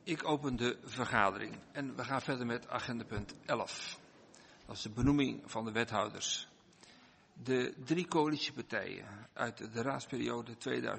Ik open de vergadering en we gaan verder met agendapunt 11. Dat is de benoeming van de wethouders. De 3 coalitiepartijen uit de raadsperiode 2014-2018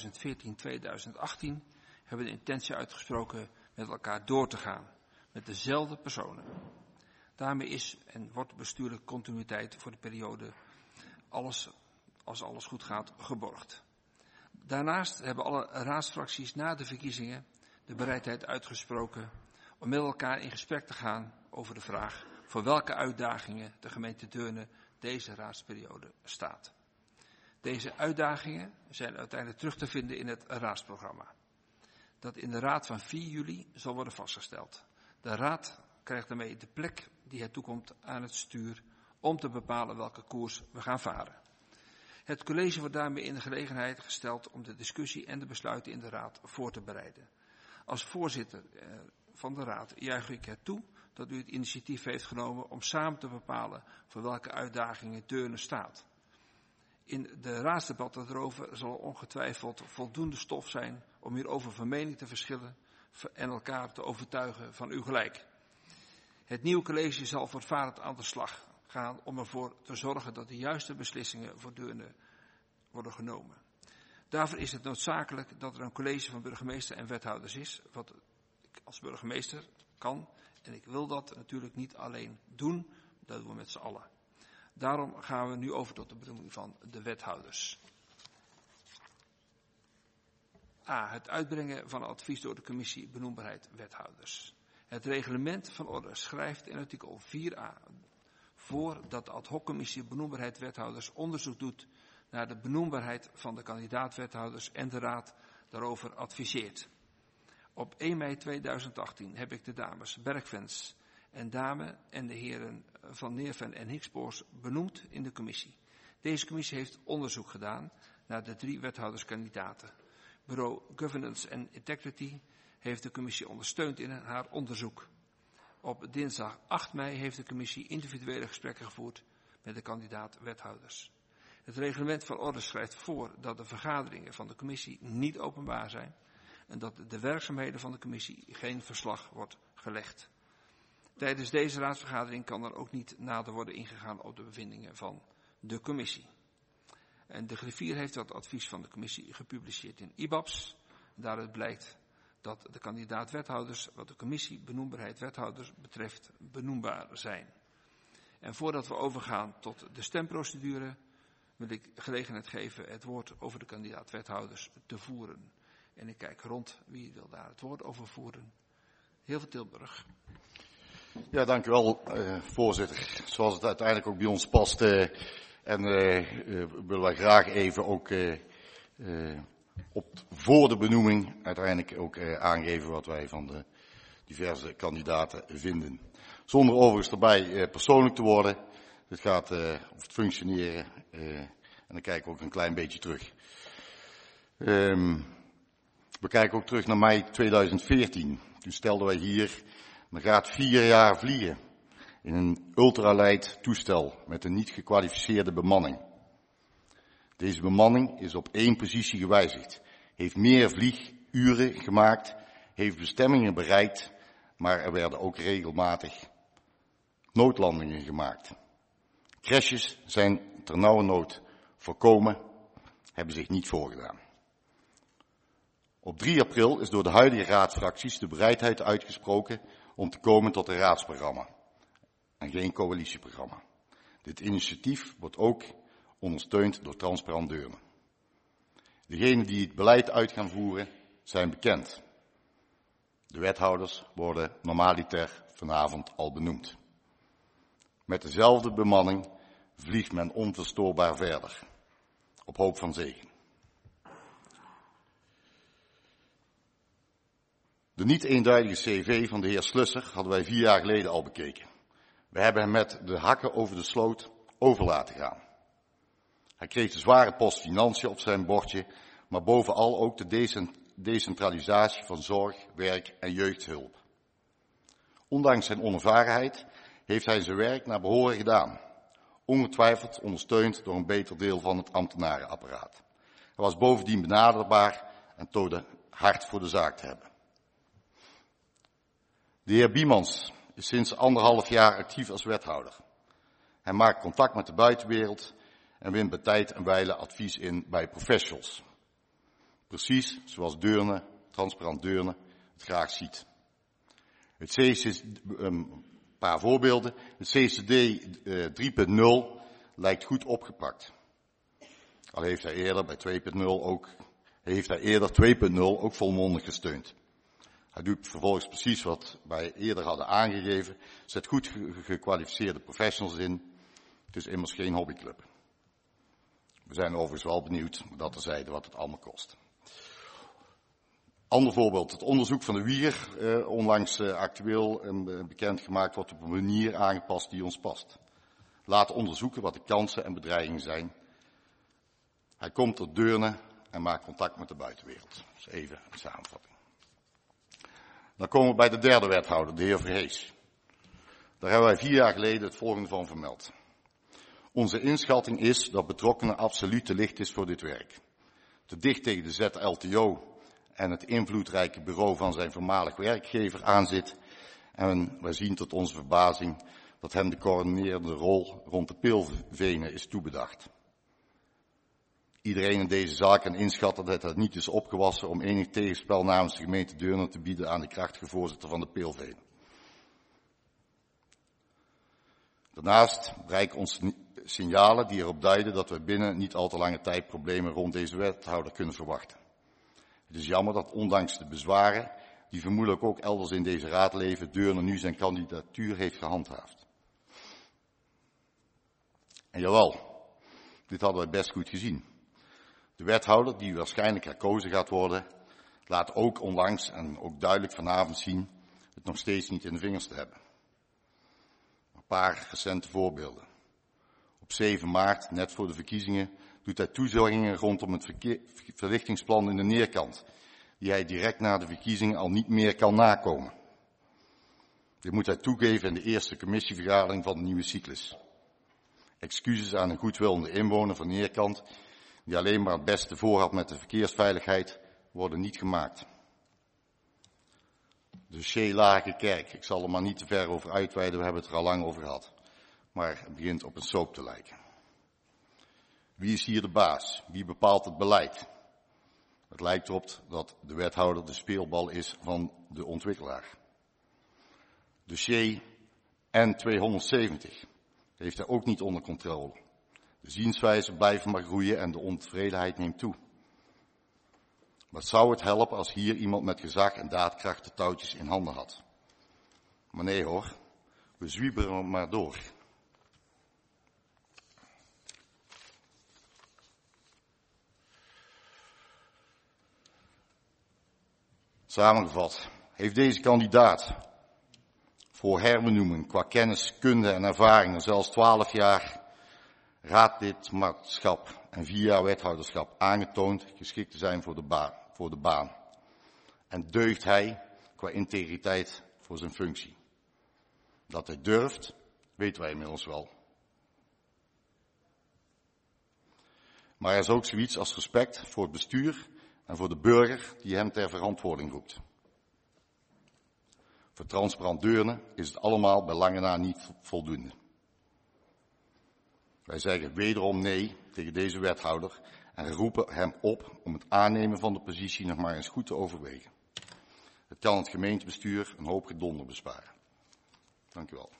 hebben de intentie uitgesproken met elkaar door te gaan, met dezelfde personen. Daarmee is en wordt bestuurlijke continuïteit voor de periode, als alles goed gaat, geborgd. Daarnaast hebben alle raadsfracties na de verkiezingen de bereidheid uitgesproken om met elkaar in gesprek te gaan over de vraag voor welke uitdagingen de gemeente Deurne deze raadsperiode staat. Deze uitdagingen zijn uiteindelijk terug te vinden in het raadsprogramma, dat in de raad van 4 juli zal worden vastgesteld. De raad krijgt daarmee de plek die het toekomt aan het stuur om te bepalen welke koers we gaan varen. Het college wordt daarmee in de gelegenheid gesteld om de discussie en de besluiten in de raad voor te bereiden. Als voorzitter van de raad juich ik het toe dat u het initiatief heeft genomen om samen te bepalen voor welke uitdagingen Deurne staat. In de raadsdebatten erover zal er ongetwijfeld voldoende stof zijn om hierover van mening te verschillen en elkaar te overtuigen van uw gelijk. Het nieuwe college zal voortvarend aan de slag gaan om ervoor te zorgen dat de juiste beslissingen voor Deurne worden genomen. Daarvoor is het noodzakelijk dat er een college van burgemeester en wethouders is, wat ik als burgemeester kan. En ik wil dat natuurlijk niet alleen doen, dat doen we met z'n allen. Daarom gaan we nu over tot de benoeming van de wethouders. A. Het uitbrengen van advies door de commissie benoembaarheid wethouders. Het reglement van orde schrijft in artikel 4a voor dat de ad hoc commissie benoembaarheid wethouders onderzoek doet naar de benoembaarheid van de kandidaat-wethouders en de raad daarover adviseert. Op 1 mei 2018 heb ik de dames Bergvens en Dame en de heren Van Neerven en Hikspoors benoemd in de commissie. Deze commissie heeft onderzoek gedaan naar de 3 wethouderskandidaten. Bureau Governance and Integrity heeft de commissie ondersteund in haar onderzoek. Op dinsdag 8 mei heeft de commissie individuele gesprekken gevoerd met de kandidaat-wethouders. Het reglement van orde schrijft voor dat de vergaderingen van de commissie niet openbaar zijn en dat de werkzaamheden van de commissie geen verslag wordt gelegd. Tijdens deze raadsvergadering kan er ook niet nader worden ingegaan op de bevindingen van de commissie. En de griffier heeft dat advies van de commissie gepubliceerd in IBABS. Daaruit blijkt dat de kandidaat-wethouders, wat de commissie benoembaarheid wethouders betreft, benoembaar zijn. En voordat we overgaan tot de stemprocedure, wil ik gelegenheid geven het woord over de kandidaat-wethouders te voeren. En ik kijk rond, wie wil daar het woord over voeren? Heel veel Tilburg. Ja, dank u wel, voorzitter. Zoals het uiteindelijk ook bij ons past, willen wij graag even ook voor de benoeming uiteindelijk ook aangeven wat wij van de diverse kandidaten vinden. Zonder overigens erbij persoonlijk te worden. Het gaat over het functioneren en dan kijken we ook een klein beetje terug. We kijken ook terug naar mei 2014. Toen stelden wij hier, men gaat 4 jaar vliegen in een ultralight toestel met een niet gekwalificeerde bemanning. Deze bemanning is op 1 positie gewijzigd, heeft meer vlieguren gemaakt, heeft bestemmingen bereikt, maar er werden ook regelmatig noodlandingen gemaakt. Crashes zijn ternauwernood voorkomen, hebben zich niet voorgedaan. Op 3 april is door de huidige raadsfracties de bereidheid uitgesproken om te komen tot een raadsprogramma en geen coalitieprogramma. Dit initiatief wordt ook ondersteund door Transparant Deurne. Degenen die het beleid uit gaan voeren zijn bekend. De wethouders worden normaliter vanavond al benoemd. Met dezelfde bemanning vliegt men onverstoorbaar verder, op hoop van zegen. De niet eenduidige cv van de heer Slusser hadden wij 4 jaar geleden al bekeken. We hebben hem met de hakken over de sloot over laten gaan. Hij kreeg de zware post financiën op zijn bordje, maar bovenal ook de decentralisatie van zorg, werk en jeugdhulp. Ondanks zijn onervarenheid heeft hij zijn werk naar behoren gedaan. Ongetwijfeld ondersteund door een beter deel van het ambtenarenapparaat. Hij was bovendien benaderbaar en toonde hart voor de zaak te hebben. De heer Biemans is sinds 1,5 jaar actief als wethouder. Hij maakt contact met de buitenwereld en wint bij tijd en wijle advies in bij professionals. Precies zoals Deurne, Transparant Deurne, het graag ziet. Een paar voorbeelden. Het CCD 3.0 lijkt goed opgepakt. Al heeft hij eerder bij 2.0 ook volmondig gesteund. Hij doet vervolgens precies wat wij eerder hadden aangegeven. Zet goed gekwalificeerde professionals in. Het is immers geen hobbyclub. We zijn overigens wel benieuwd, dat terzijde, wat het allemaal kost. Ander voorbeeld, het onderzoek van de Wier, onlangs actueel en bekendgemaakt, wordt op een manier aangepast die ons past. Laat onderzoeken wat de kansen en bedreigingen zijn. Hij komt tot Deurne en maakt contact met de buitenwereld. Dat is even een samenvatting. Dan komen we bij de derde wethouder, de heer Verhees. Daar hebben wij 4 jaar geleden het volgende van vermeld. Onze inschatting is dat betrokkenen absoluut te licht is voor dit werk. Te dicht tegen de ZLTO en het invloedrijke bureau van zijn voormalig werkgever aanzit. En wij zien tot onze verbazing dat hem de coördinerende rol rond de Pilvenen is toebedacht. Iedereen in deze zaak kan inschatten dat het niet is opgewassen om enig tegenspel namens de gemeente Deurne te bieden aan de krachtige voorzitter van de Pilvenen. Daarnaast bereiken ons signalen die erop duiden dat we binnen niet al te lange tijd problemen rond deze wethouder kunnen verwachten. Het is jammer dat ondanks de bezwaren, die vermoedelijk ook elders in deze raad leven, Deurne nu zijn kandidatuur heeft gehandhaafd. En jawel, dit hadden wij best goed gezien. De wethouder, die waarschijnlijk herkozen gaat worden, laat ook onlangs en ook duidelijk vanavond zien het nog steeds niet in de vingers te hebben. Een paar recente voorbeelden. Op 7 maart, net voor de verkiezingen, doet hij toezeggingen rondom het verlichtingsplan in de Neerkant, die hij direct na de verkiezingen al niet meer kan nakomen. Dit moet hij toegeven in de eerste commissievergadering van de nieuwe cyclus. Excuses aan een goedwillende inwoner van Neerkant, die alleen maar het beste voor had met de verkeersveiligheid, worden niet gemaakt. De Lage Kerk, ik zal er maar niet te ver over uitweiden, we hebben het er al lang over gehad. Maar het begint op een soap te lijken. Wie is hier de baas? Wie bepaalt het beleid? Het lijkt erop dat de wethouder de speelbal is van de ontwikkelaar. Dossier N270 heeft hij ook niet onder controle. De zienswijzen blijven maar groeien en de ontevredenheid neemt toe. Wat zou het helpen als hier iemand met gezag en daadkracht de touwtjes in handen had? Maar nee hoor, we zwieberen maar door. Samengevat, heeft deze kandidaat voor herbenoeming qua kennis, kunde en ervaring zelfs 12 jaar raadlidmaatschap en 4 jaar wethouderschap aangetoond geschikt te zijn voor de baan. En deugt hij qua integriteit voor zijn functie. Dat hij durft, weten wij inmiddels wel. Maar er is ook zoiets als respect voor het bestuur en voor de burger die hem ter verantwoording roept. Voor Transparant Deurne is het allemaal bij lange na niet voldoende. Wij zeggen wederom nee tegen deze wethouder en roepen hem op om het aannemen van de positie nog maar eens goed te overwegen. Het kan het gemeentebestuur een hoop gedonder besparen. Dank u wel.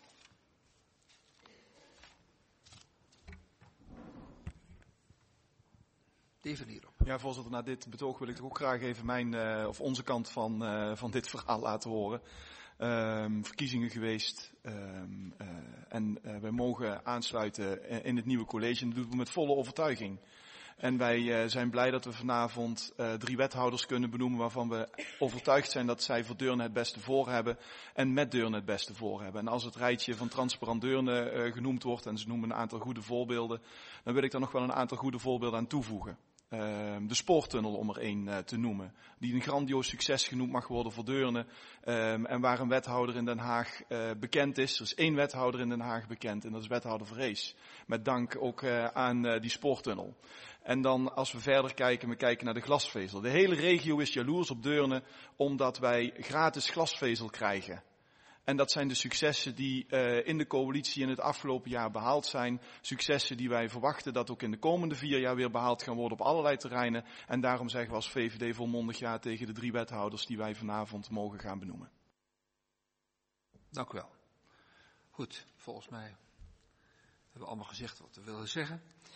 Ja, voorzitter, na dit betoog wil ik toch ook graag even onze kant van dit verhaal laten horen. Verkiezingen geweest en wij mogen aansluiten in het nieuwe college en dat doen we met volle overtuiging. En wij zijn blij dat we vanavond 3 wethouders kunnen benoemen waarvan we overtuigd zijn dat zij voor Deurne het beste voor hebben en met Deurne het beste voor hebben. En als het rijtje van Transparant Deurne genoemd wordt en ze noemen een aantal goede voorbeelden, dan wil ik daar nog wel een aantal goede voorbeelden aan toevoegen. De spoortunnel om er 1 te noemen, die een grandioos succes genoemd mag worden voor Deurne en waar een wethouder in Den Haag bekend is. Er is 1 wethouder in Den Haag bekend en dat is wethouder Verhees. Met dank ook aan die spoortunnel. En dan als we verder kijken, we kijken naar de glasvezel. De hele regio is jaloers op Deurne omdat wij gratis glasvezel krijgen. En dat zijn de successen die in de coalitie in het afgelopen jaar behaald zijn. Successen die wij verwachten dat ook in de komende 4 jaar weer behaald gaan worden op allerlei terreinen. En daarom zeggen we als VVD volmondig ja tegen de 3 wethouders die wij vanavond mogen gaan benoemen. Dank u wel. Goed, volgens mij hebben we allemaal gezegd wat we willen zeggen.